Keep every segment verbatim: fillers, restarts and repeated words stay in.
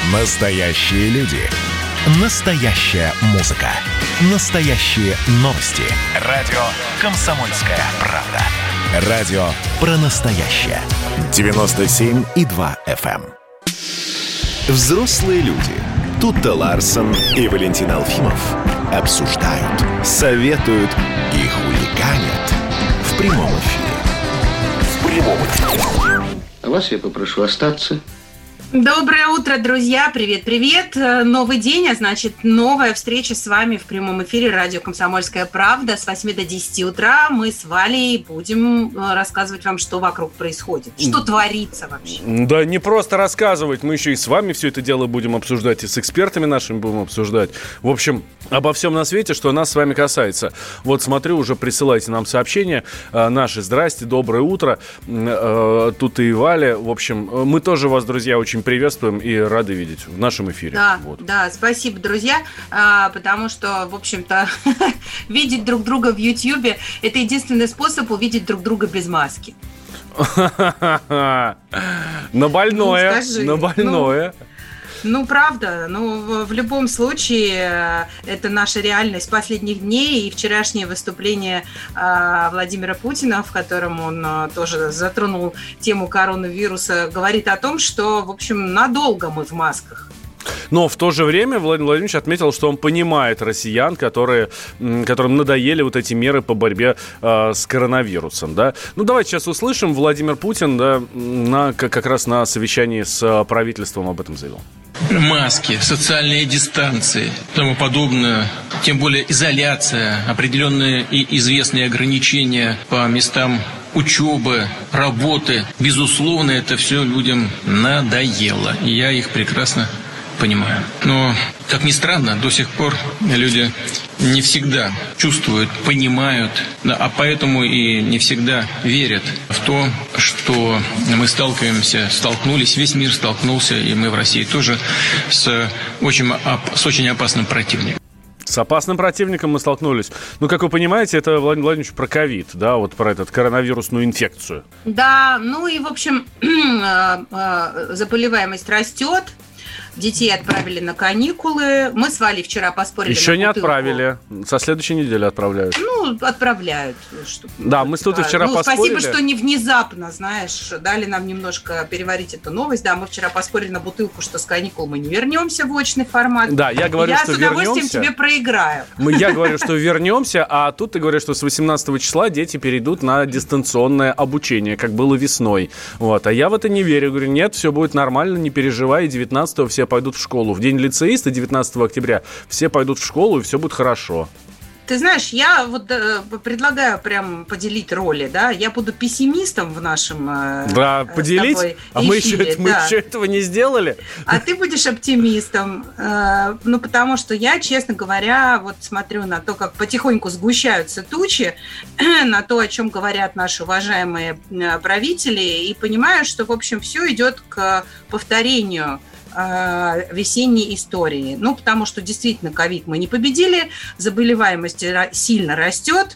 Настоящие люди. Настоящая музыка. Настоящие новости. Радио «Комсомольская правда». Радио про настоящее. девяносто семь и два эф эм. Взрослые люди. Тутта Ларсон и Валентин Алфимов обсуждают, советуют и хулиганят в прямом эфире. В прямом эфире. А вас я попрошу остаться. Доброе утро, друзья! Привет-привет! Новый день, а значит, новая встреча с вами в прямом эфире радио «Комсомольская правда» с восьми до десяти утра. Мы с Валей будем рассказывать вам, что вокруг происходит, что творится вообще. Да не просто рассказывать, мы еще и с вами все это дело будем обсуждать, и с экспертами нашими будем обсуждать. В общем, обо всем на свете, что нас с вами касается. Вот смотрю, уже присылайте нам сообщения наши. Здрасте, доброе утро. Тут и Валя. В общем, мы тоже вас, друзья, очень приветствуем и рады видеть в нашем эфире. Да, вот. да, спасибо, друзья, потому что, в общем-то, видеть друг друга в Ютьюбе – это единственный способ увидеть друг друга без маски. На больное, на больное. Ну, правда, ну, в любом случае, это наша реальность последних дней, и вчерашнее выступление э, Владимира Путина, в котором он э, тоже затронул тему коронавируса, говорит о том, что, в общем, надолго мы в масках. Но в то же время Владимир Владимирович отметил, что он понимает россиян, которые, которым надоели вот эти меры по борьбе э, с коронавирусом. Да? Ну, давайте сейчас услышим. Владимир Путин, да, на, как раз на совещании с правительством об этом заявил. Маски, социальные дистанции и тому подобное, тем более изоляция, определенные и известные ограничения по местам учебы, работы. Безусловно, это все людям надоело. И я их прекрасно понимаю. Но, как ни странно, до сих пор люди не всегда чувствуют, понимают, да, а поэтому и не всегда верят в то, что мы сталкиваемся, столкнулись, весь мир столкнулся, и мы в России тоже, с очень, с очень опасным противником. С опасным противником мы столкнулись. Ну, как вы понимаете, это, Владимир Владимирович, про ковид, да, вот про эту коронавирусную инфекцию. Да, ну и, в общем, заболеваемость растет. Детей отправили на каникулы. Мы с Валей вчера поспорили. Еще на не бутылку. Отправили. Со следующей недели отправляют. Ну, отправляют. Что, да, мы с тут и вчера ну, поспорили. Спасибо, что не внезапно, знаешь, дали нам немножко переварить эту новость. Да, мы вчера поспорили на бутылку, что с каникул мы не вернемся в очный формат. Да, я говорю, я что вернемся. Я с удовольствием тебе проиграю. Мы, я говорю, что вернемся, а тут ты говоришь, что с восемнадцатого числа дети перейдут на дистанционное обучение, как было весной. Вот. А я в это не верю. Говорю, нет, все будет нормально, не переживай, девятнадцатого все пойдут в школу. В день лицеиста, девятнадцатого октября, все пойдут в школу, и все будет хорошо. Ты знаешь, я вот э, предлагаю прям поделить роли, да, я буду пессимистом в нашем э, Да, поделить? А мы, эфире, еще, мы да. еще этого не сделали? А ты будешь оптимистом, э, ну, потому что я, честно говоря, вот смотрю на то, как потихоньку сгущаются тучи, на то, о чем говорят наши уважаемые правители, и понимаю, что, в общем, все идет к повторению весенней истории. Ну, потому что действительно ковид мы не победили, заболеваемость сильно растет,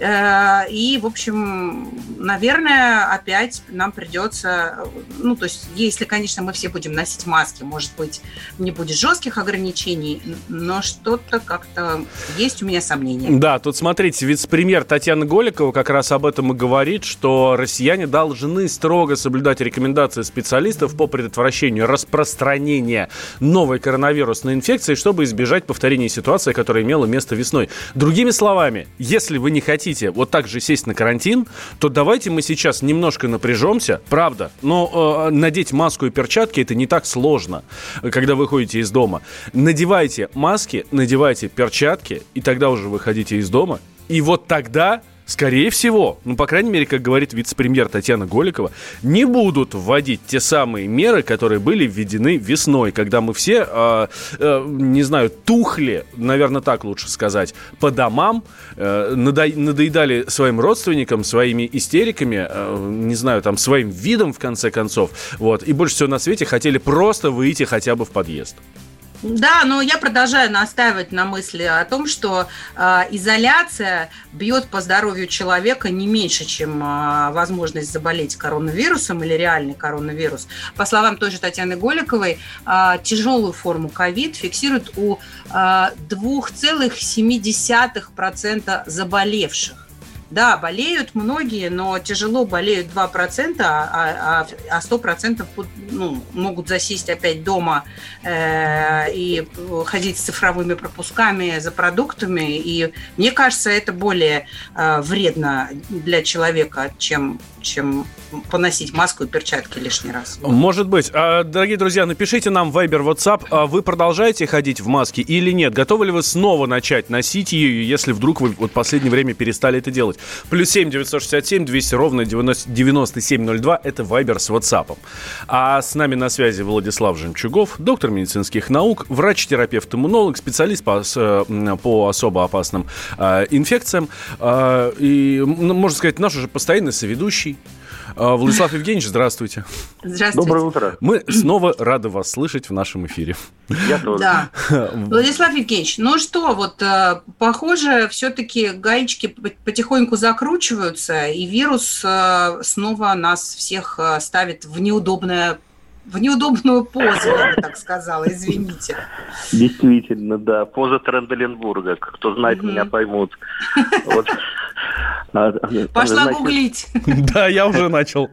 и, в общем, наверное, опять нам придется, ну, то есть, если, конечно, мы все будем носить маски, может быть, не будет жестких ограничений, но что-то как-то есть у меня сомнения. Да, тут, смотрите, вице-премьер Татьяна Голикова как раз об этом и говорит, что россияне должны строго соблюдать рекомендации специалистов по предотвращению распространения новой коронавирусной инфекции, чтобы избежать повторения ситуации, которая имела место весной. Другими словами, если вы не хотите вот так же сесть на карантин, то давайте мы сейчас немножко напряжемся, правда, но э, надеть маску и перчатки это не так сложно, когда вы выходите из дома. Надевайте маски, надевайте перчатки, и тогда уже выходите из дома, и вот тогда... Скорее всего, ну, по крайней мере, как говорит вице-премьер Татьяна Голикова, не будут вводить те самые меры, которые были введены весной, когда мы все, э, э, не знаю, тухли, наверное, так лучше сказать, по домам, э, надо, надоедали своим родственникам, своими истериками, э, не знаю, там, своим видом, в конце концов, вот, и больше всего на свете хотели просто выйти хотя бы в подъезд. Да, но я продолжаю настаивать на мысли о том, что э, изоляция бьет по здоровью человека не меньше, чем э, возможность заболеть коронавирусом или реальный коронавирус. По словам той же Татьяны Голиковой, э, тяжелую форму ковид фиксируют у э, два целых семь десятых процента заболевших. Да, болеют многие, но тяжело болеют два процента, а, а, а сто процентов ну, могут засесть опять дома э, и ходить с цифровыми пропусками за продуктами. И мне кажется, это более э, вредно для человека, чем, чем поносить маску и перчатки лишний раз. Может быть. Дорогие друзья, напишите нам в Viber, WhatsApp, вы продолжаете ходить в маске или нет? Готовы ли вы снова начать носить ее, если вдруг вы вот в последнее время перестали это делать? Плюс семь девятьсот шестьдесят семь двести ровно девяносто семь ноль два. Это Viber с WhatsApp. А с нами на связи Владислав Жемчугов, доктор медицинских наук, врач-терапевт-иммунолог, специалист по, по особо опасным э, инфекциям. Э, и, можно сказать, наш уже постоянный соведущий. Владислав Евгеньевич, здравствуйте. Здравствуйте. Доброе утро. Мы снова рады вас слышать в нашем эфире. Я тоже. Да. Владислав Евгеньевич, ну что, вот, похоже, все-таки гаечки потихоньку закручиваются, и вирус снова нас всех ставит в неудобное В неудобную позу, я бы так сказала, извините. Действительно, да. Поза Тренделенбурга. Кто знает, угу. меня поймут. Вот. Пошла Значит... гуглить. Да, я уже начал.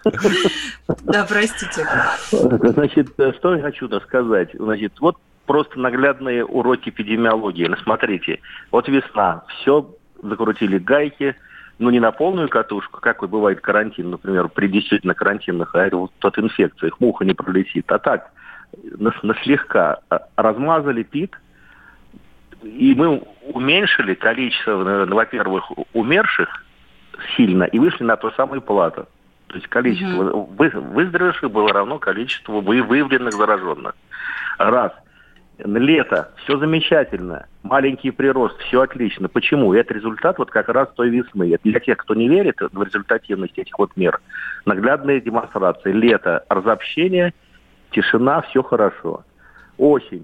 Да, простите. Значит, что я хочу сказать. Значит, вот просто наглядные уроки эпидемиологии. Ну, смотрите, вот весна, все закрутили гайки, ну, не на полную катушку, как и бывает карантин, например, при действительно карантинных инфекциях муха не пролетит, а так, на, на слегка размазали пик, и мы уменьшили количество, наверное, во-первых, умерших сильно, и вышли на то самое плато. То есть количество mm-hmm. выздоровевших было равно количеству выявленных зараженных. Раз. Лето, все замечательно, маленький прирост, все отлично. Почему? Это результат вот как раз той весны. Это для тех, кто не верит в результативность этих вот мер. Наглядная демонстрация. Лето, разобщение, тишина, все хорошо. Осень.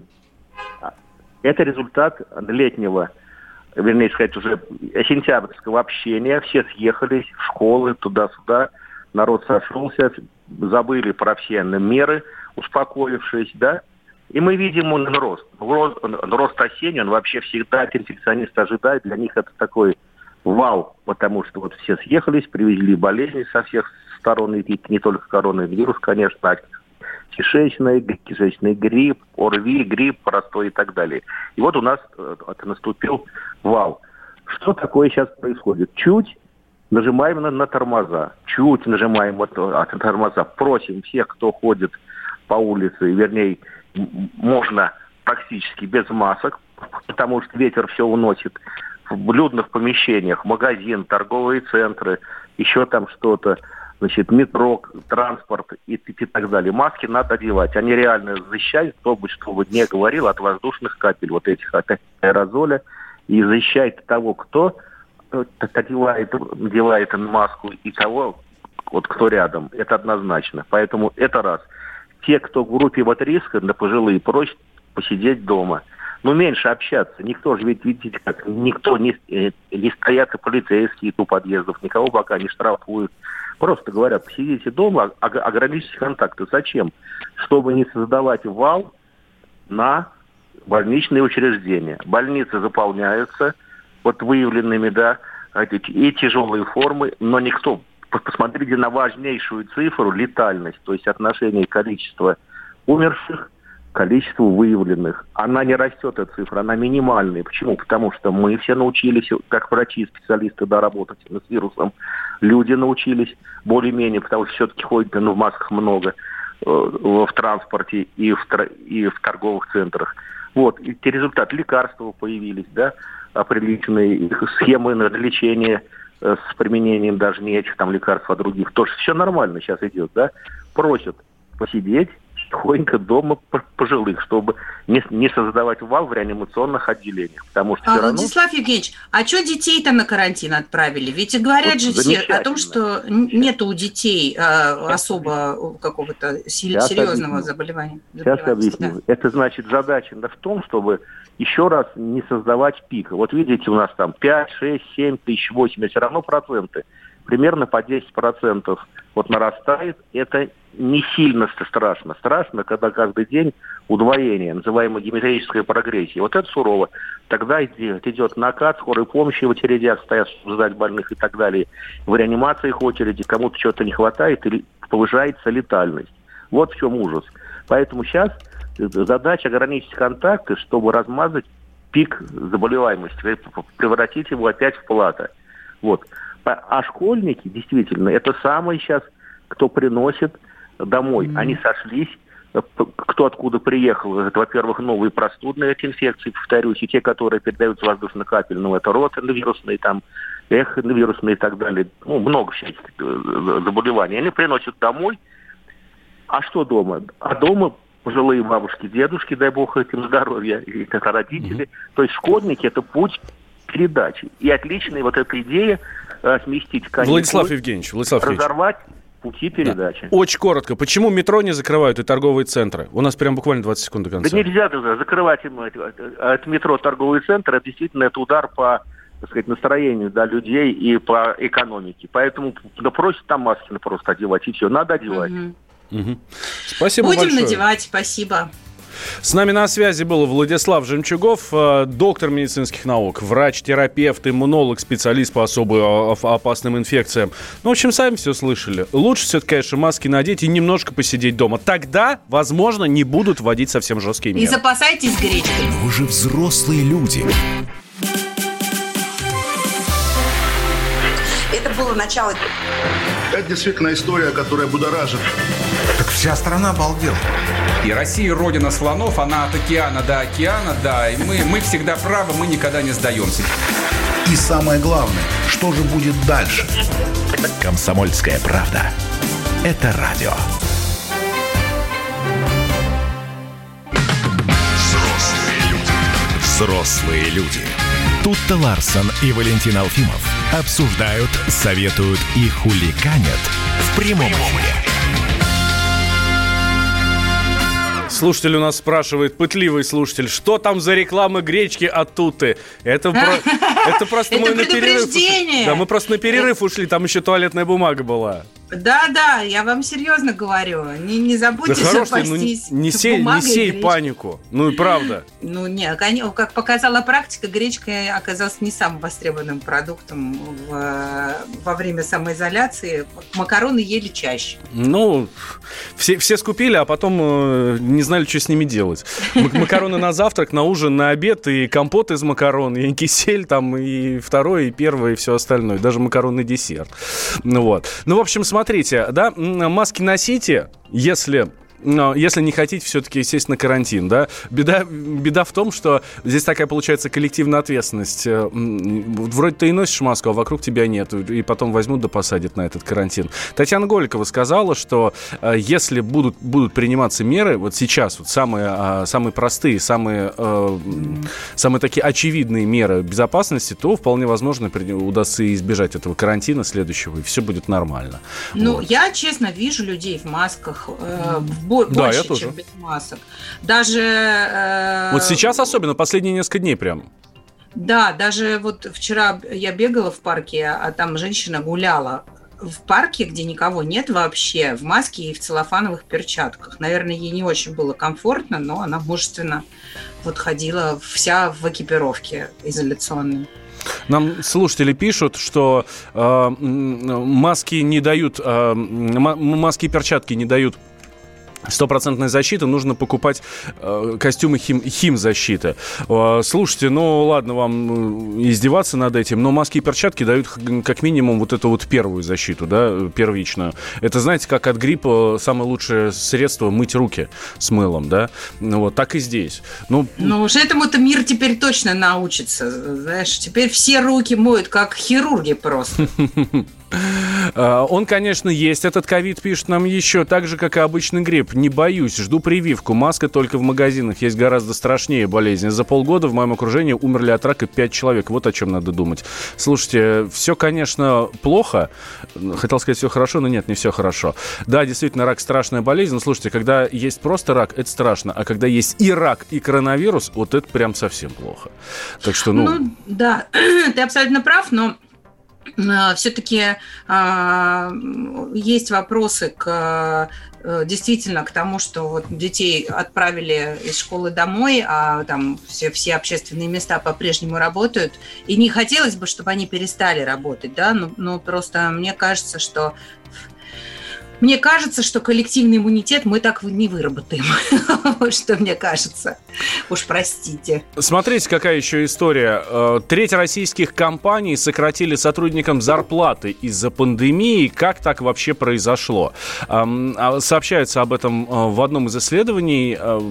Это результат летнего, вернее сказать, уже сентябрьского общения. Все съехались в школы, туда-сюда. Народ сошелся, забыли про все меры, успокоившись, да. И мы видим он рост. Рост, рост осенний, он вообще всегда инфекционисты ожидают. Для них это такой вау, потому что вот все съехались, привезли болезни со всех сторон, и не только коронавирус, конечно, а кишечный, кишечный грипп, ОРВИ, грипп, простой и так далее. И вот у нас это наступил вау. Что такое сейчас происходит? Чуть нажимаем на, на тормоза, чуть нажимаем вот, на тормоза. Просим всех, кто ходит по улице, вернее, можно практически без масок, потому что ветер все уносит в людных помещениях, магазин, торговые центры, еще там что-то, значит, метро, транспорт и, и так далее. Маски надо одевать. Они реально защищают, кто бы что бы не говорил, от воздушных капель, вот этих, от аэрозоля, и защищает того, кто одевает, надевает маску, и того, вот, кто рядом. Это однозначно. Поэтому это раз. Те, кто в группе вот риска, да пожилые, просят посидеть дома. Ну, меньше общаться. Никто же, ведь, видите, как, никто не, не стоят и полицейские у подъездов, никого пока не штрафуют. Просто говорят, посидите дома, ограничьте контакты. Зачем? Чтобы не создавать вал на больничные учреждения. Больницы заполняются вот выявленными, да, и тяжелые формы, но никто... Посмотрите на важнейшую цифру, летальность, то есть отношение количества умерших к количеству выявленных. Она не растет, эта цифра, она минимальная. Почему? Потому что мы все научились, как врачи, специалисты, да, работать с вирусом. Люди научились более-менее, потому что все-таки ходят, ну, в масках много, э, в транспорте и в, и в торговых центрах. Вот, и те результаты, лекарства появились, да, определенные схемы на лечение с применением даже не этих там лекарств, а других. Тоже все нормально сейчас идет, да. Просят посидеть, тихонько дома пожилых, чтобы не, не создавать вал в реанимационных отделениях. Потому что а, все равно... Владислав Евгеньевич, а что детей-то на карантин отправили? Ведь говорят вот же все о том, что нету у детей а, особо какого-то Сейчас серьезного объясню. заболевания. Сейчас объясню. Да. Это значит задача в том, чтобы еще раз не создавать пик. Вот видите, у нас там пять, шесть, семь тысяч, восемь, все равно проценты. Примерно по десять процентов вот нарастает. Это не сильно страшно. Страшно, когда каждый день удвоение, называемая геометрическая прогрессия. Вот это сурово. Тогда идет, идет накат, скорой помощи в очередях стоят ждать больных и так далее. В реанимациях очереди кому-то что-то не хватает или повышается летальность. Вот в чем ужас. Поэтому сейчас задача ограничить контакты, чтобы размазать пик заболеваемости, превратить его опять в плато. Вот. А школьники, действительно, это самые сейчас, кто приносит домой. Mm-hmm. Они сошлись, кто откуда приехал. Это, во-первых, новые простудные эти инфекции, повторюсь, и те, которые передаются воздушно-капельным, это ротавирусные, там, эховирусные и так далее. Ну, много всяких заболеваний. Они приносят домой. А что дома? А дома пожилые бабушки, дедушки, дай бог этим здоровья, и это родители. Mm-hmm. То есть школьники – это путь передачи. И отличная вот эта идея э, сместить каникулы, Владислав Евгеньевич, Владислав разорвать пути передачи. Да. Очень коротко. Почему метро не закрывают и торговые центры? У нас прям буквально двадцать секунд до конца. Да нельзя закрывать им от метро торговый центр. Это действительно это удар по, так сказать, настроению, да, людей и по экономике. Поэтому да, просят там маски просто одевать, и все. Надо одевать. Угу. Угу. Спасибо Будем большое. надевать, спасибо. С нами на связи был Владислав Жемчугов, доктор медицинских наук, врач-терапевт, иммунолог, специалист по особо опасным инфекциям. Ну, в общем, сами все слышали. Лучше все-таки, конечно, маски надеть и немножко посидеть дома. Тогда, возможно, не будут вводить совсем жесткие меры. И запасайтесь гречкой. Но вы же взрослые люди. Это было начало. Это действительно история, которая будоражит. Так вся страна обалдела. И Россия родина слонов, она от океана до океана, да. И мы, мы всегда правы, мы никогда не сдаемся. И самое главное, что же будет дальше? Комсомольская правда. Это радио. Взрослые люди. Взрослые люди. Тутта Ларсон и Валентин Алфимов обсуждают, советуют и хулиганят в прямом эфире. Слушатель у нас спрашивает, пытливый слушатель, что там за реклама гречки от Тутты? Это, про... это просто мы на перерыв ушли. Да, мы просто на перерыв ушли, там еще туалетная бумага была. Да-да, я вам серьезно говорю. Не, не забудьте да запастись ну, не, сей, не сей панику. Ну и правда. Ну нет, как показала практика, гречка оказалась не самым востребованным продуктом в, во время самоизоляции. Макароны ели чаще. Ну, все, все скупили, а потом э, не знали, что с ними делать. Макароны на завтрак, на ужин, на обед, и компот из макарон, и кисель там, и второй, и первый, и все остальное. Даже макаронный десерт. Ну вот. Ну, в общем, смотрите, да, маски носите, если... Но если не хотите все-таки сесть на карантин, да, беда, беда в том, что здесь такая получается коллективная ответственность. Вроде ты и носишь маску, а вокруг тебя нет, и потом возьмут да посадят на этот карантин. Татьяна Голикова сказала, что если будут, будут приниматься меры, вот сейчас вот самые, самые простые, самые, самые такие очевидные меры безопасности, то вполне возможно удастся избежать этого карантина следующего, и все будет нормально. Ну, вот. Я, честно, вижу людей в масках, э, в больше, да, я чем тоже. без масок. Даже... Э, вот сейчас особенно, последние несколько дней прям. Да, даже вот вчера я бегала в парке, а там женщина гуляла в парке, где никого нет вообще, в маске и в целлофановых перчатках. Наверное, ей не очень было комфортно, но она мужественно вот ходила вся в экипировке изоляционной. Нам слушатели пишут, что э, маски не дают, э, маски и перчатки не дают стопроцентной защиты, нужно покупать э, костюмы хим, химзащиты. Э, слушайте, ну ладно вам издеваться над этим, но маски и перчатки дают как минимум вот эту вот первую защиту, да, первичную. Это, знаете, как от гриппа самое лучшее средство мыть руки с мылом, да, ну, вот так и здесь. Ну, ну уж этому-то мир теперь точно научится, знаешь, теперь все руки моют, как хирурги просто. Он, конечно, есть. Этот ковид, пишет нам еще, так же, как и обычный грипп. Не боюсь, жду прививку. Маска только в магазинах. Есть гораздо страшнее болезни. За полгода в моем окружении умерли от рака пять человек. Вот о чем надо думать. Слушайте, все, конечно, плохо. Хотел сказать, все хорошо, но нет, не все хорошо. Да, действительно, рак страшная болезнь. Но слушайте, когда есть просто рак, это страшно. А когда есть и рак, и коронавирус, вот это прям совсем плохо. Так что, ну... Ну, да, ты абсолютно прав, но все-таки э, есть вопросы к э, действительно к тому, что вот детей отправили из школы домой, а там все, все общественные места по-прежнему работают. И не хотелось бы, чтобы они перестали работать, да, но, но просто мне кажется, что Мне кажется, что коллективный иммунитет мы так не выработаем. Вот что мне кажется. Уж простите. Смотрите, какая еще история. Треть российских компаний сократили сотрудникам зарплаты из-за пандемии. Как так вообще произошло? Сообщается об этом в одном из исследований.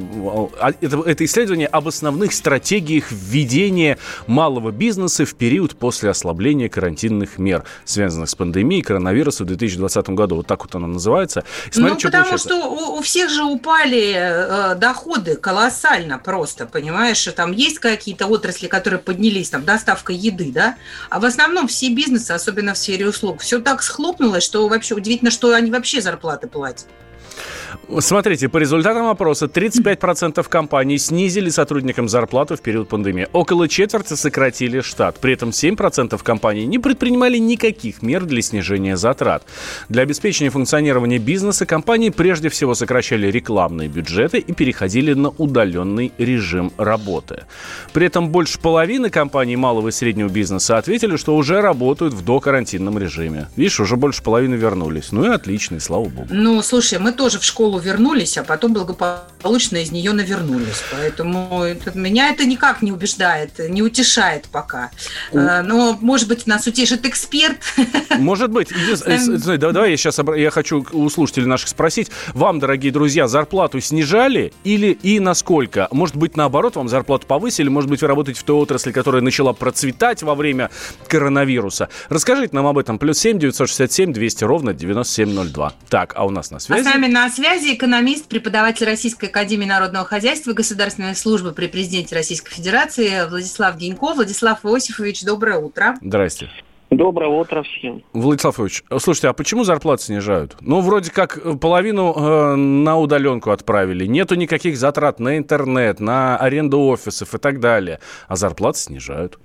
Это, это исследование об основных стратегиях введения малого бизнеса в период после ослабления карантинных мер, связанных с пандемией коронавируса в две тысячи двадцатом году. Вот так вот оно называется. Смотри, ну, что потому получается. что у, у всех же упали э, доходы колоссально просто, понимаешь? Что там есть какие-то отрасли, которые поднялись, там, доставка еды, да? А в основном все бизнесы, особенно в сфере услуг, все так схлопнулось, что вообще удивительно, что они вообще зарплаты платят. Смотрите, по результатам опроса тридцать пять процентов компаний снизили сотрудникам зарплату в период пандемии. Около четверти сократили штат. При этом семь процентов компаний не предпринимали никаких мер для снижения затрат. Для обеспечения функционирования бизнеса компании прежде всего сокращали рекламные бюджеты и переходили на удаленный режим работы. При этом больше половины компаний малого и среднего бизнеса ответили, что уже работают в докарантинном режиме. Видишь, уже больше половины вернулись. Ну и отлично, и слава богу. Ну, слушай, мы тоже в школу вернулись, а потом благополучно из нее навернулись. Поэтому это, меня это никак не убеждает, не утешает пока. У... Но, может быть, нас утешит эксперт. Может быть. Давай я сейчас я хочу у слушателей наших спросить. Вам, дорогие друзья, зарплату снижали или и насколько? Может быть, наоборот, вам зарплату повысили? Может быть, вы работаете в той отрасли, которая начала процветать во время коронавируса? Расскажите нам об этом. Плюс семь девятьсот шестьдесят семь двести ровно девяносто семь ноль два. Так, а у нас на связи? А с нами на связи экономист, преподаватель Российской академии народного хозяйства, государственной службы при президенте Российской Федерации Владислав Денько. Владислав Иосифович, доброе утро. Здрасте. Доброе утро всем. Владислав Ильич, слушайте, а почему зарплаты снижают? Ну, вроде как половину э, на удаленку отправили, нету никаких затрат на интернет, на аренду офисов и так далее, а зарплаты снижают.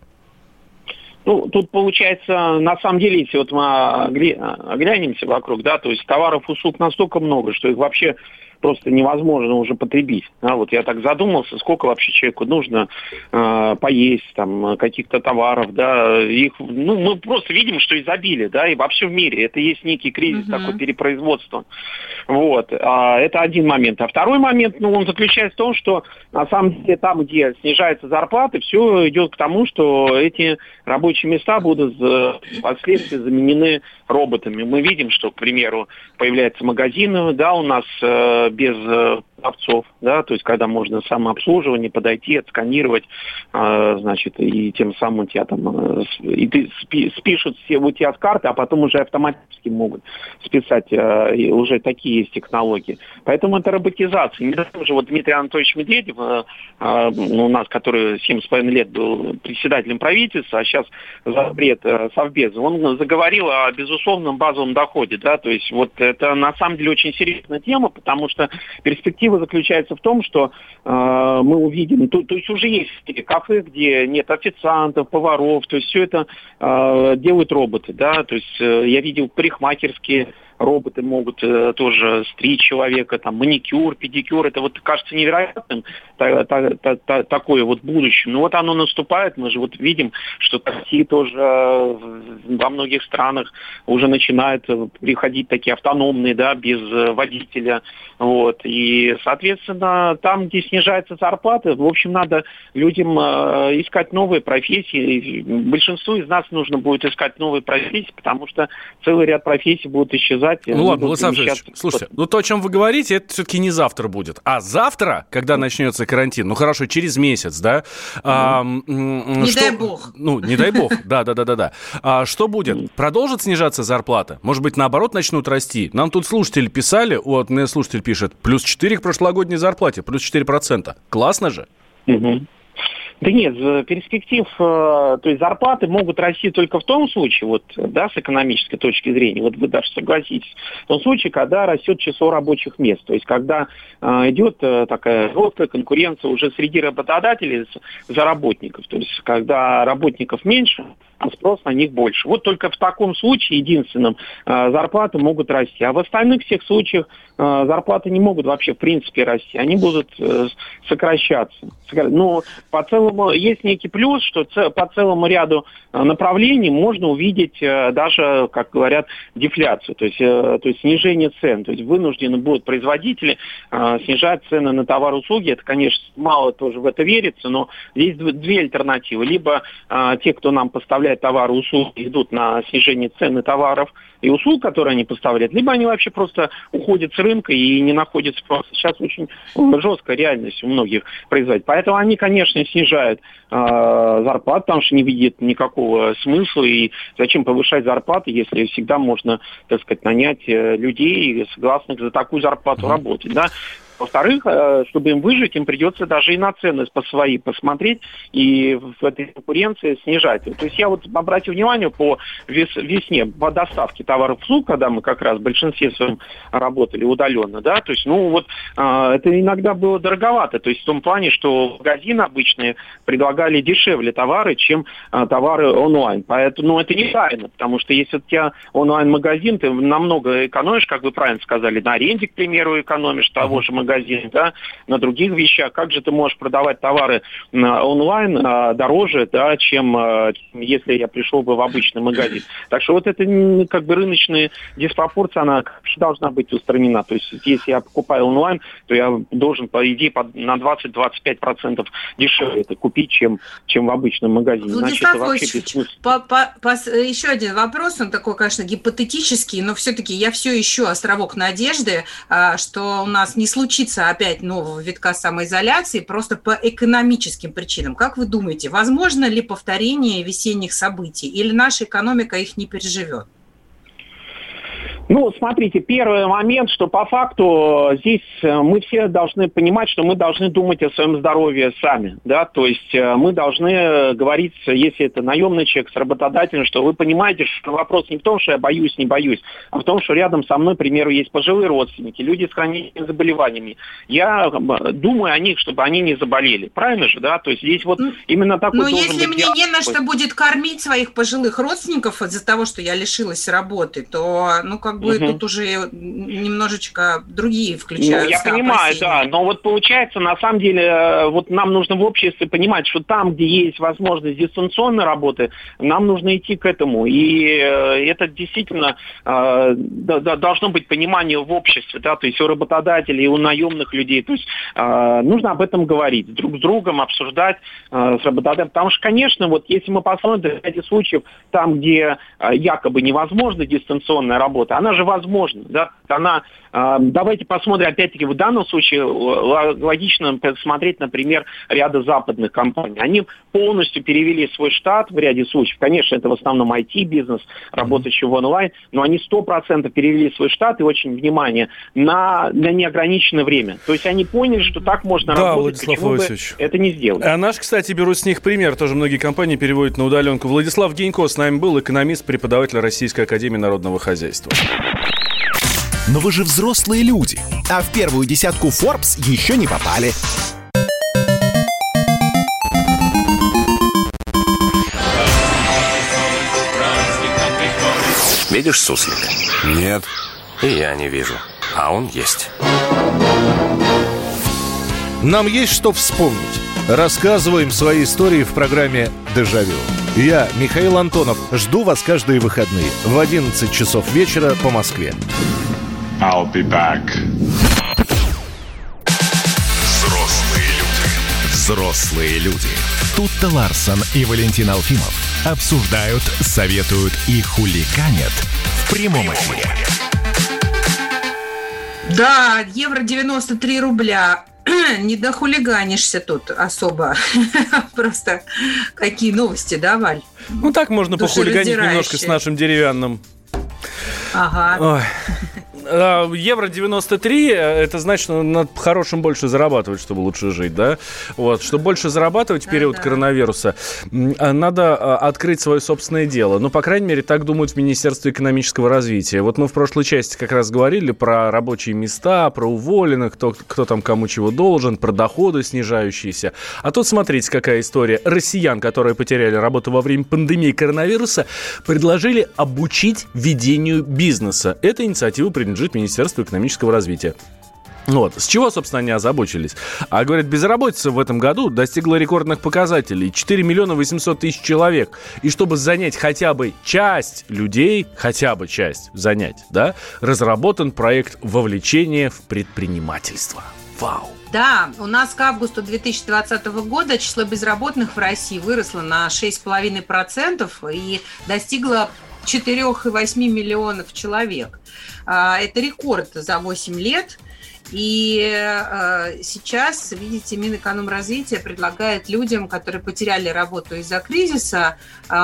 Ну, тут получается, на самом деле, если вот мы оглянемся вокруг, да, то есть товаров и услуг настолько много, что их вообще просто невозможно уже потребить. Да, вот я так задумался, сколько вообще человеку нужно э, поесть, там, каких-то товаров, да, их, ну, мы просто видим, что изобилие, да, и вообще в мире это есть некий кризис, uh-huh. такой перепроизводства. Вот, а, это один момент. А второй момент, ну, он заключается в том, что на самом деле там, где снижаются зарплаты, все идет к тому, что эти рабочие места будут впоследствии заменены роботами. Мы видим, что, к примеру, появляются магазины, да, у нас э, без э, продавцов, да, то есть когда можно самообслуживание подойти, отсканировать, э, значит, и тем самым тебя там, э, и ты спи, спишут все у тебя с карты, а потом уже автоматически могут списать, э, и уже такие есть технологии. Поэтому это роботизация. Недавно же вот Дмитрий Анатольевич Медведев, э, э, у нас, который семь с половиной лет был председателем правительства, а сейчас зампред э, Совбеза, он заговорил о безусловном базовом доходе, да, то есть вот это на самом деле очень серьезная тема, потому что перспектива заключается в том, что э, мы увидим, то, то есть уже есть кафе, где нет официантов, поваров, то есть все это э, делают роботы, да, то есть э, я видел парикмахерские роботы могут э, тоже стричь человека, там, маникюр, педикюр, это вот кажется невероятным, та, та, та, та, такое вот будущее. Но вот оно наступает, мы же вот видим, что такси тоже э, во многих странах уже начинают приходить такие автономные, да, без э, водителя, вот, и, соответственно, там, где снижается зарплата, в общем, надо людям э, искать новые профессии, большинству из нас нужно будет искать новые профессии, потому что целый ряд профессий будут исчезать, сказать... Ну ладно, Владислав Ильич, слушайте, ну то, о чем вы говорите, это все-таки не завтра будет. А завтра, когда начнется карантин, ну хорошо, через месяц, да? Mm-hmm. А, не что, дай бог. Ну, не дай бог, да-да-да-да. А что будет? Продолжит снижаться зарплата? Может быть, наоборот, начнут расти? Нам тут слушатели писали, вот мне слушатель пишет, плюс четыре к прошлогодней зарплате, плюс четыре процента. Классно же? Mm-hmm. Да нет, перспектив, то есть зарплаты могут расти только в том случае, вот, да, с экономической точки зрения, вот вы даже согласитесь, в том случае, когда растет число рабочих мест, то есть когда э, идет э, такая жесткая конкуренция уже среди работодателей за работников, то есть когда работников меньше, а спрос на них больше. Вот только в таком случае единственном э, зарплаты могут расти, а в остальных всех случаях э, зарплаты не могут вообще в принципе расти, они будут э, сокращаться. Но по целому есть некий плюс, что ц- по целому ряду направлений можно увидеть э, даже, как говорят, дефляцию, то есть, э, то есть снижение цен. То есть вынуждены будут производители э, снижать цены на товары и услуги. Это, конечно, мало тоже в это верится, но есть две альтернативы. Либо э, те, кто нам поставляет товары и услуги, идут на снижение цены товаров и услуг, которые они поставляют, либо они вообще просто уходят с рынка и не находят спроса. Сейчас очень жесткая реальность у многих производителей. Поэтому они, конечно, снижают э, зарплату, потому что не видят никакого смысла. И зачем повышать зарплаты, если всегда можно, так сказать, нанять э, людей, согласных за такую зарплату работать, да? Во-вторых, чтобы им выжить, им придется даже и на цены по свои посмотреть и в этой конкуренции снижать. То есть я вот обратил внимание по весне, по доставке товаров в услуг, когда мы как раз в большинстве своем работали удаленно, да, то есть, ну вот, это иногда было дороговато, то есть в том плане, что магазины обычные предлагали дешевле товары, чем товары онлайн. Поэтому, ну, это не тайна, потому что если у тебя онлайн-магазин, ты намного экономишь, как вы правильно сказали, на аренде, к примеру, экономишь того же магазина, магазин, да, на других вещах. Как же ты можешь продавать товары онлайн а, дороже, да, чем а, если я пришел бы в обычный магазин. Так что вот эта как бы рыночная диспропорция, она должна быть устранена. То есть если я покупаю онлайн, то я должен, по идее, на двадцать-двадцать пять процентов дешевле это купить, чем, чем в обычном магазине. Владислав Владимирович, по, по, по, еще один вопрос, он такой, конечно, гипотетический, но все-таки я все ищу островок надежды, что у нас не случится опять нового витка самоизоляции просто по экономическим причинам. Как вы думаете, возможно ли повторение весенних событий или наша экономика их не переживет? Ну, смотрите, первый момент, что по факту здесь мы все должны понимать, что мы должны думать о своем здоровье сами, да, то есть мы должны говорить, если это наемный человек с работодателем, что вы понимаете, что вопрос не в том, что я боюсь, не боюсь, а в том, что рядом со мной, к примеру, есть пожилые родственники, люди с хроническими заболеваниями. Я думаю о них, чтобы они не заболели, правильно же, да, то есть здесь вот именно такой должен быть. Но если быть мне не на что будет кормить своих пожилых родственников из-за того, что я лишилась работы, то, ну, как бы угу. тут уже немножечко другие включаются. Ну, я понимаю, опасения. Да, но вот получается, на самом деле, вот нам нужно в обществе понимать, что там, где есть возможность дистанционной работы, нам нужно идти к этому. И это действительно э, да, должно быть понимание в обществе, да, то есть у работодателей, и у наемных людей. То есть э, нужно об этом говорить, друг с другом обсуждать э, с работодателем. Потому что, конечно, вот если мы посмотрим эти случаи, там, где э, якобы невозможна дистанционная работа, она же возможна. Возможно, да, она, э, давайте посмотрим, опять-таки, в данном случае логично посмотреть, например, ряда западных компаний. Они полностью перевели свой штат в ряде случаев. Конечно, это в основном ай ти-бизнес, работающий в онлайн, но они сто процентов перевели свой штат, и очень, внимание, на, на неограниченное время. То есть они поняли, что так можно да, работать, Владислав почему бы это не сделать. А наш, кстати, беру с них пример, тоже многие компании переводят на удаленку. Владислав Генько с нами был, экономист, преподаватель Российской академии народного хозяйства. Но вы же взрослые люди, а в первую десятку Forbes еще не попали. Видишь суслика? Нет. И я не вижу. А он есть. Нам есть что вспомнить. Рассказываем свои истории в программе «Дежавю». Я, Михаил Антонов, жду вас каждые выходные в одиннадцать часов вечера по Москве. I'll be back. Взрослые люди. Взрослые люди. Тутта Ларсон и Валентин Алфимов обсуждают, советуют и хулиганят в прямом эфире. Да, евро девяносто три рубля. Не дохулиганишься тут особо. Просто какие новости, да, Валь? Ну, так можно похулиганить немножко с нашим деревянным. Ага. Ой. Евро девяносто три, это значит, что надо по-хорошему больше зарабатывать, чтобы лучше жить, да? Вот, чтобы больше зарабатывать в период да, коронавируса, надо открыть свое собственное дело. Ну, по крайней мере, так думают в Министерстве экономического развития. Вот мы в прошлой части как раз говорили про рабочие места, про уволенных, кто, кто там кому чего должен, про доходы снижающиеся. А тут смотрите, какая история. Россиян, которые потеряли работу во время пандемии коронавируса, предложили обучить ведению бизнеса. Эта инициатива принадлежит Министерству экономического развития. Вот. С чего, собственно, они озабочились? А говорят, безработица в этом году достигла рекордных показателей. четыре миллиона восемьсот тысяч человек. И чтобы занять хотя бы часть людей, хотя бы часть занять, да, разработан проект вовлечения в предпринимательство. Вау! Да, у нас к августу две тысячи двадцатого года число безработных в России выросло на шесть целых пять десятых процента и достигло четыре целых восемь десятых миллионов человек. Это рекорд за восемь лет. И э, сейчас, видите, Минэкономразвития предлагает людям, которые потеряли работу из-за кризиса,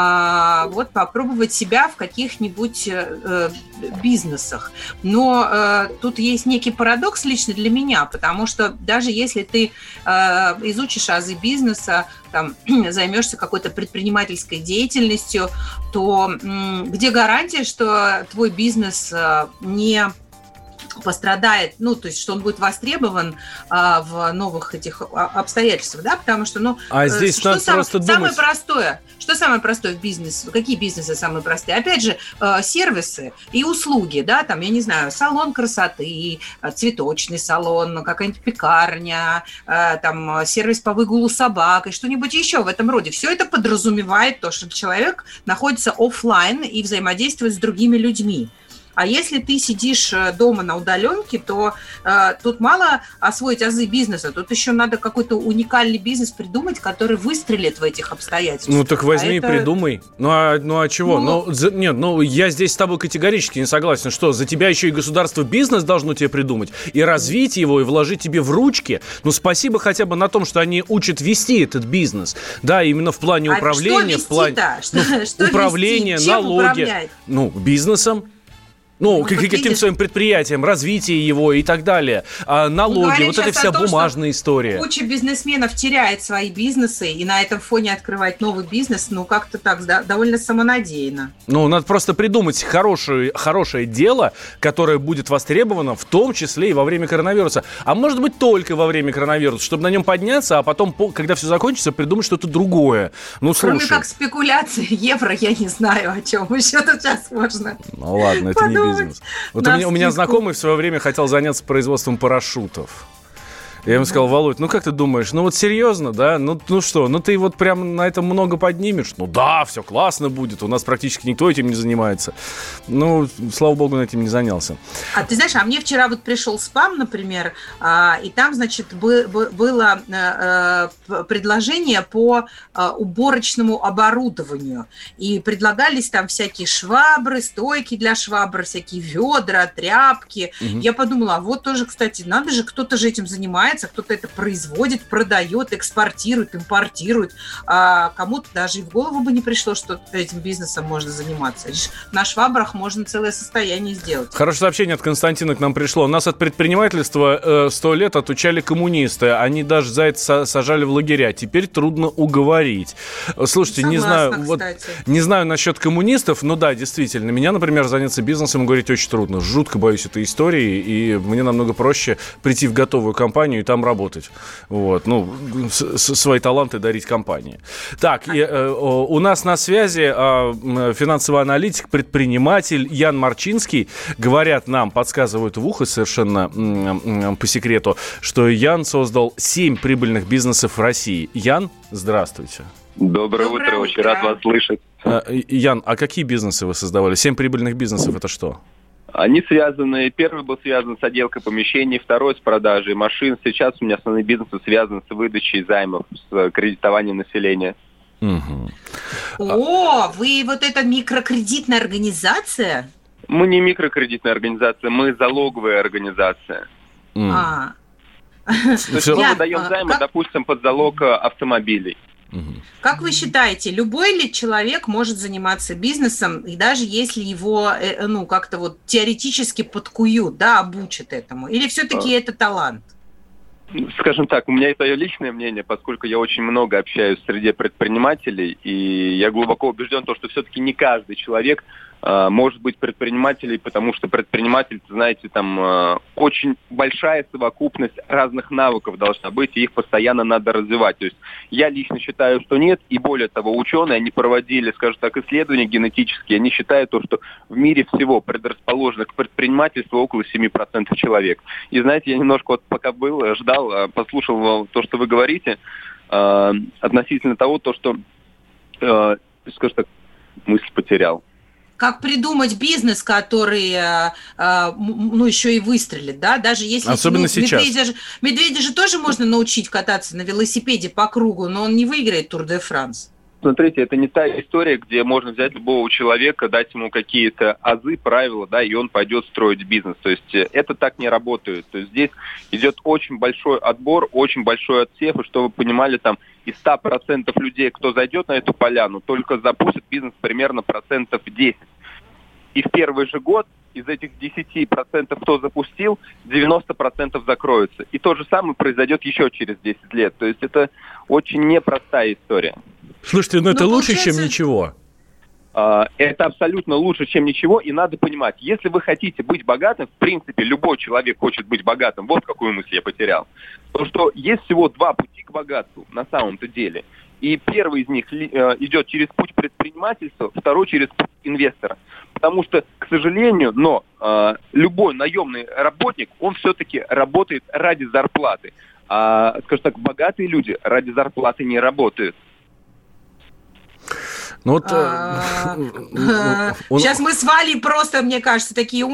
э, вот попробовать себя в каких-нибудь э, бизнесах. Но э, тут есть некий парадокс лично для меня, потому что даже если ты э, изучишь азы бизнеса, там, займешься какой-то предпринимательской деятельностью, то э, где гарантия, что твой бизнес э, не пострадает, ну, то есть, что он будет востребован а, в новых этих обстоятельствах, да, потому что, ну, а здесь что надо сам, просто самое думать. простое, что самое простое в бизнесе, какие бизнесы самые простые? Опять же, э, сервисы и услуги, да, там, я не знаю, салон красоты, цветочный салон, какая-нибудь пекарня, э, там, сервис по выгулу собак и что-нибудь еще в этом роде. Все это подразумевает то, что человек находится офлайн и взаимодействует с другими людьми. А если ты сидишь дома на удаленке, то э, тут мало освоить азы бизнеса, тут еще надо какой-то уникальный бизнес придумать, который выстрелит в этих обстоятельствах. Ну так возьми а и это... придумай. Ну а, ну а чего? Ну, ну, за, нет, ну я здесь с тобой категорически не согласен. Что, за тебя еще и государство бизнес должно тебе придумать, и развить его, и вложить тебе в ручки? Ну спасибо хотя бы на том, что они учат вести этот бизнес. Да, именно в плане а управления, в плане что, ну, что управления, налоги. Ну, бизнесом. Ну, ну каким видишь... своим предприятием, развитие его и так далее. А налоги, вот эта вся том, бумажная история. Куча бизнесменов теряет свои бизнесы, и на этом фоне открывать новый бизнес, ну, как-то так, да, довольно самонадеянно. Ну, надо просто придумать хорошее, хорошее дело, которое будет востребовано, в том числе и во время коронавируса. А может быть, только во время коронавируса, чтобы на нем подняться, а потом, когда все закончится, придумать что-то другое. Ну, слушай. Кроме как спекуляции евро, я не знаю, о чем еще тут сейчас можно. Ну, ладно, это не бизнес. Вот у меня, у меня знакомый в свое время хотел заняться производством парашютов. Я ему сказал: Володь, ну как ты думаешь, ну вот серьезно, да? Ну, ну что, ну ты вот прям на этом много поднимешь? Ну да, все классно будет, у нас практически никто этим не занимается. Ну, слава богу, этим не занялся. А ты знаешь, а мне вчера вот пришел спам, например, и там, значит, было предложение по уборочному оборудованию. И предлагались там всякие швабры, стойки для швабр, всякие ведра, тряпки. Угу. Я подумала, а вот тоже, кстати, надо же, кто-то же этим занимается, кто-то это производит, продает, экспортирует, импортирует. А кому-то даже и в голову бы не пришло, что этим бизнесом можно заниматься. Лишь на швабрах можно целое состояние сделать. Хорошее сообщение от Константина к нам пришло. Нас от предпринимательства сто э, лет отучали коммунисты. Они даже за это сажали в лагеря. Теперь трудно уговорить. Слушайте, согласна, не знаю, вот, не знаю насчет коммунистов, но да, действительно, меня, например, заняться бизнесом, говорить, очень трудно. Жутко боюсь этой истории, и мне намного проще прийти в готовую компанию и там работать. Вот. Ну, с- с- свои таланты дарить компании. Так, и, э, у нас на связи э, финансовый аналитик, предприниматель Ян Марчинский. Говорят нам, подсказывают в ухо совершенно э, э, по секрету, что Ян создал семь прибыльных бизнесов в России. Ян, здравствуйте. Доброе, Доброе утро, утро, очень рад вас слышать. Э, Ян, а какие бизнесы вы создавали? Семь прибыльных бизнесов — это что? Они связаны, первый был связан с отделкой помещений, второй с продажей машин. Сейчас у меня основной бизнес связан с выдачей займов, с кредитованием населения. Угу. О, вы вот эта микрокредитная организация? Мы не микрокредитная организация, мы залоговая организация. Mm. А. То есть мы выдаем займы, как... допустим, под залог автомобилей. Как вы считаете, любой ли человек может заниматься бизнесом, и даже если его, ну, как-то вот теоретически подкуют, да, обучат этому? Или все-таки а. это талант? Скажем так, у меня это личное мнение, поскольку я очень много общаюсь в среде предпринимателей, и я глубоко убежден, что все-таки не каждый человек э, может быть предпринимателем, потому что предприниматель, знаете, там э, очень большая совокупность разных навыков должна быть, и их постоянно надо развивать. То есть я лично считаю, что нет, и более того, ученые, они проводили, скажем так, исследования генетические, они считают то, что в мире всего предрасположенных к предпринимательству около семь процентов человек. И знаете, я немножко вот пока был, ждал, послушал то, что вы говорите, э, относительно того, то, что, э, скажем так, мысль потерял. Как придумать бизнес, который, э, э, ну, еще и выстрелит, да, даже если... Особенно ну, сейчас. Медведя же, медведя же тоже можно научить кататься на велосипеде по кругу, но он не выиграет Тур де Франс. Смотрите, это не та история, где можно взять любого человека, дать ему какие-то азы, правила, да, и он пойдет строить бизнес. То есть это так не работает. То есть здесь идет очень большой отбор, очень большой отсев, и чтобы вы понимали, там из ста процентов людей, кто зайдет на эту поляну, только запустит бизнес примерно процентов десять. И в первый же год из этих десяти процентов, кто запустил, девяносто процентов закроются. И то же самое произойдет еще через десять лет. То есть это очень непростая история. Слушайте, ну это ну, лучше, получается... чем ничего. Это абсолютно лучше, чем ничего, и надо понимать, если вы хотите быть богатым, в принципе, любой человек хочет быть богатым, вот какую мысль я потерял, то что есть всего два пути к богатству на самом-то деле. И первый из них идет через путь предпринимательства, второй через путь инвестора. Потому что, к сожалению, но любой наемный работник, он все-таки работает ради зарплаты. А, скажем так, богатые люди ради зарплаты не работают. Ну, вот, сейчас мы с Валей просто, мне кажется, такие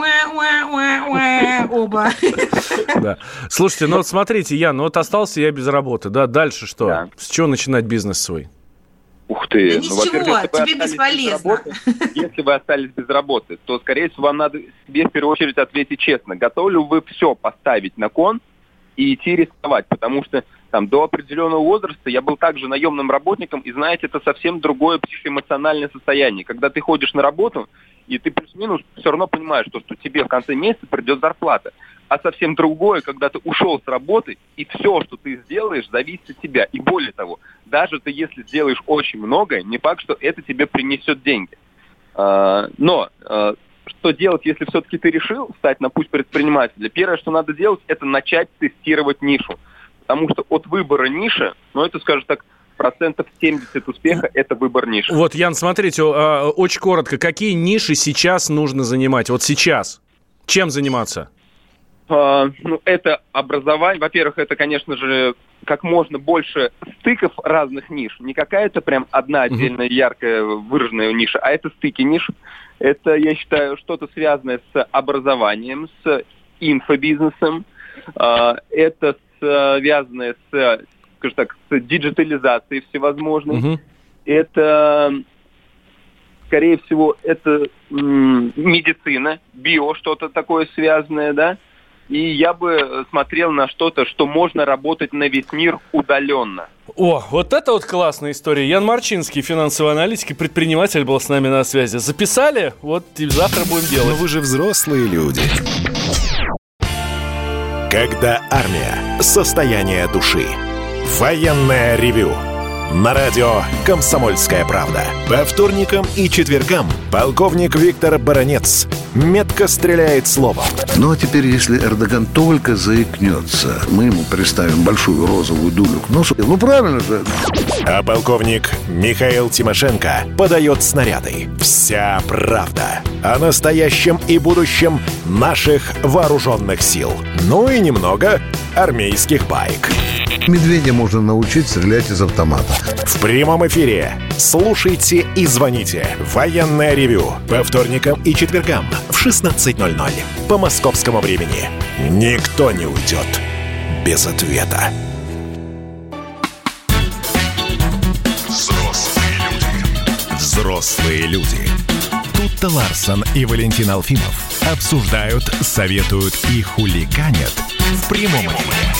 оба. Да. Слушайте, ну вот смотрите, Ян, ну вот остался я без работы, да, дальше что? Да. С чего начинать бизнес свой? Ух ты, да ну, ничего, тебе бесполезно. Работы, если вы остались без работы, то, скорее всего, вам надо себе в первую очередь ответить честно, готовы ли вы все поставить на кон и идти рисковать, потому что там, до определенного возраста я был также наемным работником, и, знаете, это совсем другое психоэмоциональное состояние. Когда ты ходишь на работу, и ты плюс-минус все равно понимаешь, что, что тебе в конце месяца придет зарплата. А совсем другое, когда ты ушел с работы, и все, что ты сделаешь, зависит от тебя. И более того, даже ты, если сделаешь очень многое, не факт, что это тебе принесет деньги. Но что делать, если все-таки ты решил встать на путь предпринимателя? Первое, что надо делать, это начать тестировать нишу. Потому что от выбора ниши, ну это, скажем так, процентов семьдесят успеха – это выбор ниши. Вот, Ян, смотрите, очень коротко, какие ниши сейчас нужно занимать? Вот сейчас. Чем заниматься? А, ну, это образование. Во-первых, это, конечно же, как можно больше стыков разных ниш. Не какая-то прям одна отдельная яркая выраженная ниша, а это стыки ниш. Это, я считаю, что-то связанное с образованием, с инфобизнесом. А, это связанное с, скажем так, с диджитализацией всевозможной. Uh-huh. Это, скорее всего, это м- медицина, био, что-то такое связанное, да. И я бы смотрел на что-то, что можно работать на весь мир удаленно. О, вот это вот классная история. Ян Марчинский, финансовый аналитик и предприниматель, был с нами на связи. Записали? Вот и завтра будем делать. Но вы же взрослые люди. Когда армия. Состояние души. Военное ревю. На радио «Комсомольская правда». По вторникам и четвергам полковник Виктор Баранец метко стреляет словом. Ну а теперь, если Эрдоган только заикнется, мы ему приставим большую розовую дулю к носу. Ну правильно же. А полковник Михаил Тимошенко подает снаряды. Вся правда о настоящем и будущем наших вооруженных сил. Ну и немного армейских баек. Медведя можно научить стрелять из автомата. В прямом эфире слушайте и звоните. Военное ревю по вторникам и четвергам в шестнадцать ноль ноль по московскому времени. Никто не уйдет без ответа. Взрослые люди. Взрослые люди. Тутта Ларсон и Валентин Алфимов обсуждают, советуют и хулиганят в прямом эфире.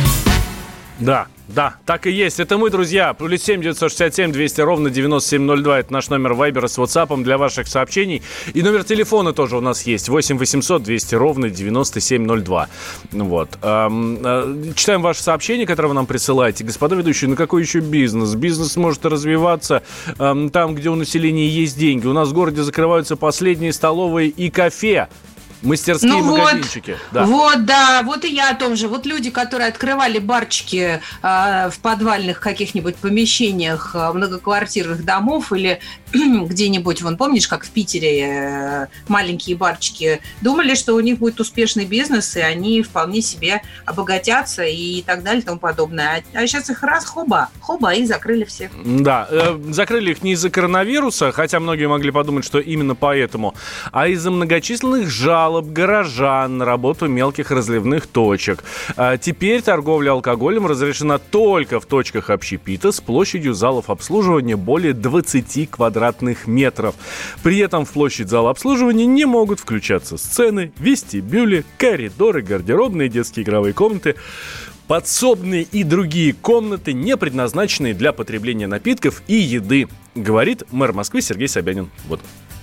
Да, да, так и есть. Это мы, друзья. Плюс семь девятьсот шестьдесят семь двести ровно девяносто семь ноль два. Это наш номер Вайбера с WhatsApp для ваших сообщений. И номер телефона тоже у нас есть. восемь восемьсот двести ровно девяносто семь ноль два. Вот. Читаем ваши сообщения, которые вы нам присылаете. Господа ведущие, ну какой еще бизнес? Бизнес может развиваться там, где у населения есть деньги. У нас в городе закрываются последние столовые и кафе. Мастерские ну магазинчики. Вот, да. вот, да, вот и я о том же. Вот люди, которые открывали барчики э, в подвальных каких-нибудь помещениях э, многоквартирных домов или где-нибудь, вон, помнишь, как в Питере э, маленькие барчики, думали, что у них будет успешный бизнес, и они вполне себе обогатятся и так далее и тому подобное. А, а сейчас их раз, хоба, хоба, и закрыли всех. Да, э, закрыли их не из-за коронавируса, хотя многие могли подумать, что именно поэтому, а из-за многочисленных жалоб горожан на работу мелких разливных точек. А теперь торговля алкоголем разрешена только в точках общепита с площадью залов обслуживания более двадцати квадратных метров. При этом в площадь зала обслуживания не могут включаться сцены, вестибюли, коридоры, гардеробные, детские игровые комнаты, подсобные и другие комнаты, не предназначенные для потребления напитков и еды, говорит мэр Москвы Сергей Собянин. Вот.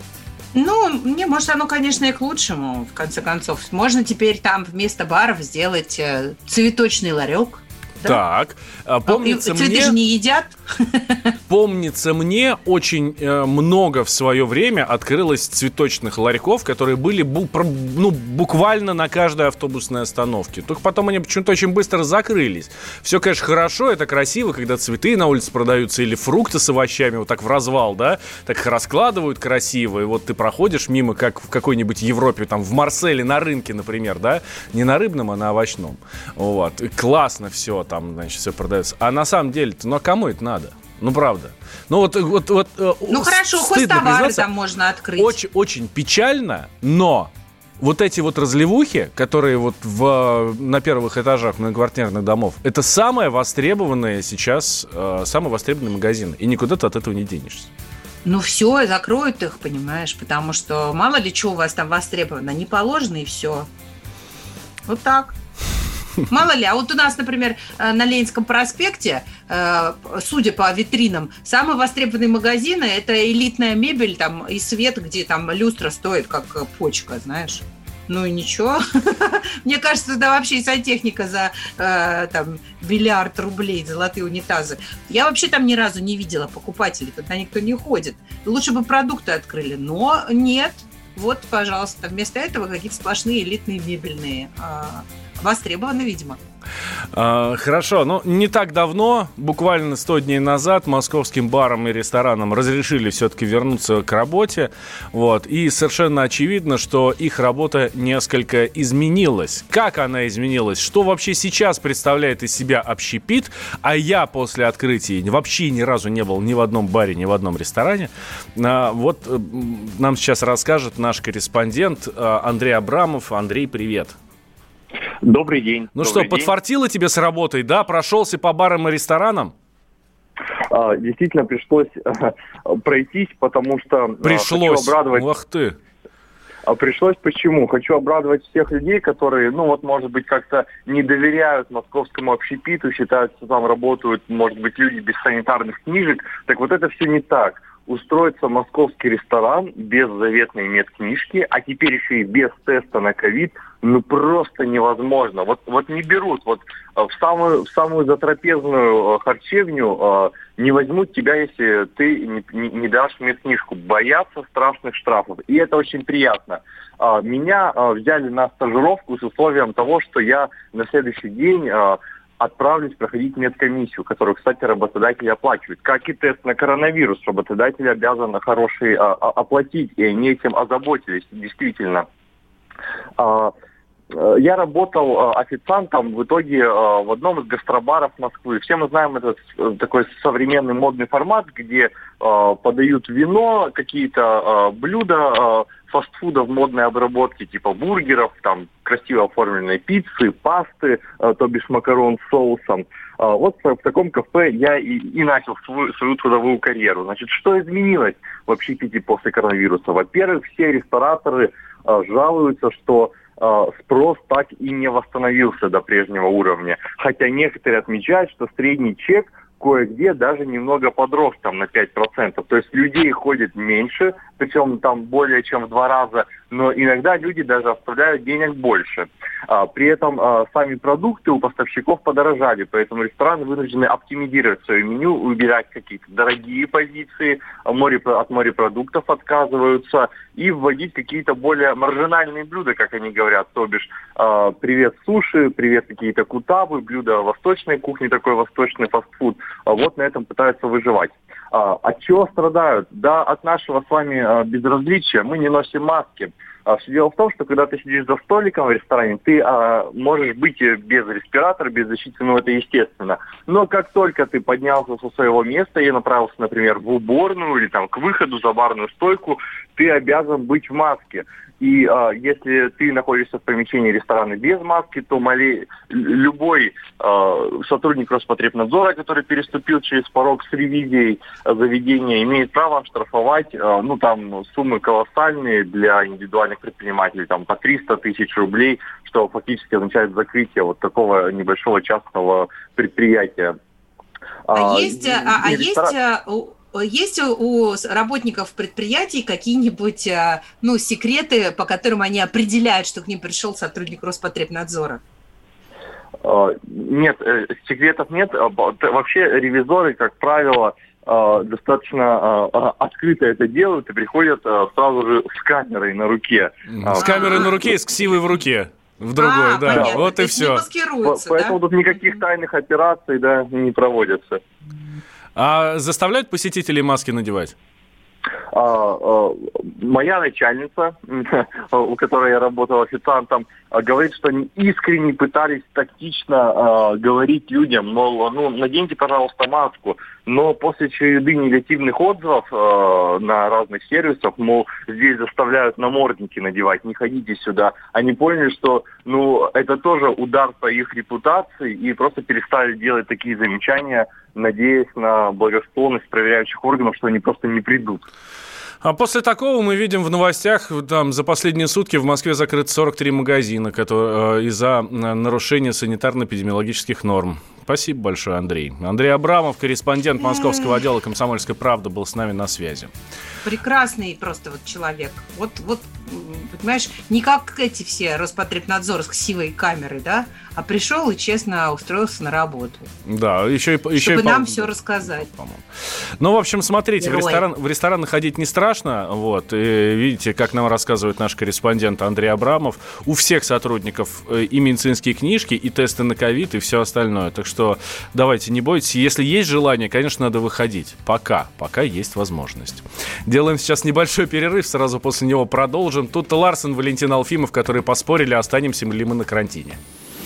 Ну, мне, может, оно, конечно, и к лучшему, в конце концов. Можно теперь там вместо баров сделать э, цветочный ларек. Да? Так, помнится Цветы мне... же не едят. Помнится мне, очень э, много в свое время открылось цветочных ларьков, которые были бу- ну, буквально на каждой автобусной остановке. Только потом они почему-то очень быстро закрылись. Все, конечно, хорошо, это красиво, когда цветы на улице продаются или фрукты с овощами вот так в развал, да, так их раскладывают красиво, и вот ты проходишь мимо, как в какой-нибудь Европе, там, в Марселе на рынке, например, да, не на рыбном, а на овощном. Вот, и классно все там, значит, все продается. А на самом деле-то, ну а кому это надо? Ну, правда. Ну, вот, вот, вот, ну, хорошо, хозтовары там можно открыть. Очень, очень печально, но вот эти вот разливухи, которые вот в, на первых этажах многоквартирных домов, это самое востребованное сейчас, э, самый востребованный магазин. И никуда ты от этого не денешься. Ну, все, закроют их, понимаешь, потому что мало ли что у вас там востребовано, не положено, и все. Вот так. Мало ли, а вот у нас, например, на Ленинском проспекте, судя по витринам, самые востребованные магазины – это элитная мебель там, и свет, где там люстра стоит как почка, знаешь. Ну и ничего. Мне кажется, да вообще и сантехника за там, миллиард рублей, золотые унитазы. Я вообще там ни разу не видела покупателей, туда никто не ходит. Лучше бы продукты открыли, но нет. Вот, пожалуйста, вместо этого какие-то сплошные элитные мебельные востребованы, видимо. А, хорошо, но не так давно, буквально сто дней назад, московским барам и ресторанам разрешили все-таки вернуться к работе. Вот, и совершенно очевидно, что их работа несколько изменилась. Как она изменилась? Что вообще сейчас представляет из себя общепит? А я после открытия вообще ни разу не был ни в одном баре, ни в одном ресторане. А, вот нам сейчас расскажет наш корреспондент Андрей Абрамов. Андрей, привет. Добрый день. Ну Добрый что, день. подфартило тебе с работой, да? Прошелся по барам и ресторанам? А, действительно, пришлось а, пройтись, потому что... Пришлось? Хочу обрадовать... Ух ты! А пришлось почему? Хочу обрадовать всех людей, которые, ну вот, может быть, как-то не доверяют московскому общепиту, считают, что там работают, может быть, люди без санитарных книжек. Так вот это все не так. Устроиться в московский ресторан без заветной медкнижки, а теперь еще и без теста на ковид, ну просто невозможно. Вот, вот не берут, вот в самую, в самую затрапезную харчевню не возьмут тебя, если ты не, не, не дашь медкнижку. Боятся страшных штрафов. И это очень приятно. Меня взяли на стажировку с условием того, что я на следующий день отправлюсь проходить медкомиссию, которую, кстати, работодатели оплачивают. Как и тест на коронавирус, работодатель обязан хороший а, а, оплатить, и они этим озаботились, действительно. А, я работал а, официантом в итоге а, в одном из гастробаров Москвы. Все мы знаем этот такой современный модный формат, где а, подают вино, какие-то а, блюда, а, фастфуда в модной обработке, типа бургеров, там красиво оформленной пиццы, пасты, э, то бишь макарон с соусом. Вот в таком кафе я и, и начал свою, свою трудовую карьеру. Значит, что изменилось в общепите после коронавируса? Во-первых, все рестораторы жалуются, что спрос так и не восстановился до прежнего уровня. Хотя некоторые отмечают, что средний чек кое-где даже немного подрос там на пять процентов. То есть людей ходит меньше, причем там более чем в два раза, но иногда люди даже оставляют денег больше. А, при этом а, сами продукты у поставщиков подорожали, поэтому рестораны вынуждены оптимизировать свое меню, убирать какие-то дорогие позиции, море, от морепродуктов отказываются и вводить какие-то более маржинальные блюда, как они говорят, то бишь а, привет суши, привет какие-то кутабы, блюда восточной кухни, такой восточный фастфуд. А вот на этом пытаются выживать. А, от чего страдают? Да, от нашего с вами а, безразличия. Мы не носим маски. А, все дело в том, что когда ты сидишь за столиком в ресторане, ты а, можешь быть без респиратора, без защиты, ну это естественно. Но как только ты поднялся со своего места и направился, например, в уборную или там к выходу за барную стойку, ты обязан быть в маске. И а, если ты находишься в помещении ресторана без маски, то моли, любой а, сотрудник Роспотребнадзора, который переступил через порог с ревизией а, заведения, имеет право штрафовать, а, ну там суммы колоссальные для индивидуальных предпринимателей, там по триста тысяч рублей, что фактически означает закрытие вот такого небольшого частного предприятия. А, а есть, а, а ресторан... есть Есть у работников предприятий какие-нибудь, ну, секреты, по которым они определяют, что к ним пришел сотрудник Роспотребнадзора? Нет, секретов нет. Вообще ревизоры, как правило, достаточно открыто это делают и приходят сразу же с камерой на руке. С камерой на руке и с ксивой в руке. В другой, а, да. Понятно. Вот и все. Поэтому да? Тут никаких тайных операций, да, не проводятся. А заставляют посетителей маски надевать? А, а, моя начальница, у которой я работал официантом, говорит, что они искренне пытались тактично а, говорить людям, мол, ну, наденьте, пожалуйста, маску. Но после череды негативных отзывов а, на разных сервисах, мол, здесь заставляют намордники надевать, не ходите сюда, они поняли, что, ну, это тоже удар по их репутации, и просто перестали делать такие замечания, надеясь на благосклонность проверяющих органов, что они просто не придут. А после такого мы видим в новостях, там за последние сутки в Москве закрыты сорок три магазина которые, э, из-за нарушения санитарно-эпидемиологических норм. Спасибо большое, Андрей. Андрей Абрамов, корреспондент московского отдела «Комсомольской правды», был с нами на связи. Прекрасный просто вот человек. Вот, вот, понимаешь, не как эти все Роспотребнадзор с ксивой камеры, да, а пришел и честно устроился на работу. Да, еще и... Чтобы еще нам и, все рассказать. Ну, в общем, смотрите, в, ресторан, в рестораны ходить не страшно, вот, и видите, как нам рассказывает наш корреспондент Андрей Абрамов, у всех сотрудников и медицинские книжки, и тесты на ковид, и все остальное, так что давайте, не бойтесь, если есть желание, конечно, надо выходить, пока, пока есть возможность. Делаем сейчас небольшой перерыв, сразу после него продолжим. Тут Ларсон, Валентин Алфимов, которые поспорили, останемся ли мы на карантине.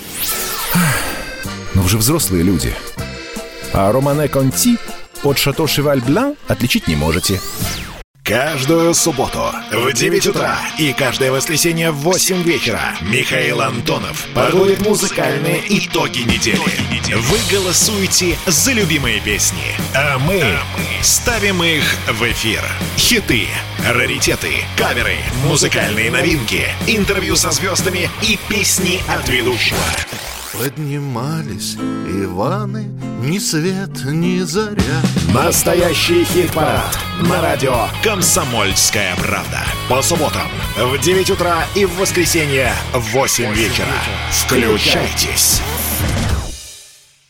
Но вы же взрослые люди. А Романе Конти от Шато Шеваль Блан отличить не можете. Каждую субботу в девять утра и каждое воскресенье в восемь вечера Михаил Антонов подводит музыкальные итоги недели. Вы голосуете за любимые песни, а мы ставим их в эфир. Хиты, раритеты, каверы, музыкальные новинки, интервью со звездами и песни от ведущего. Поднимались Иваны, ни свет, ни заря. Настоящий хит-парад на радио «Комсомольская правда». По субботам в девять утра и в воскресенье в восемь вечера. Включайтесь.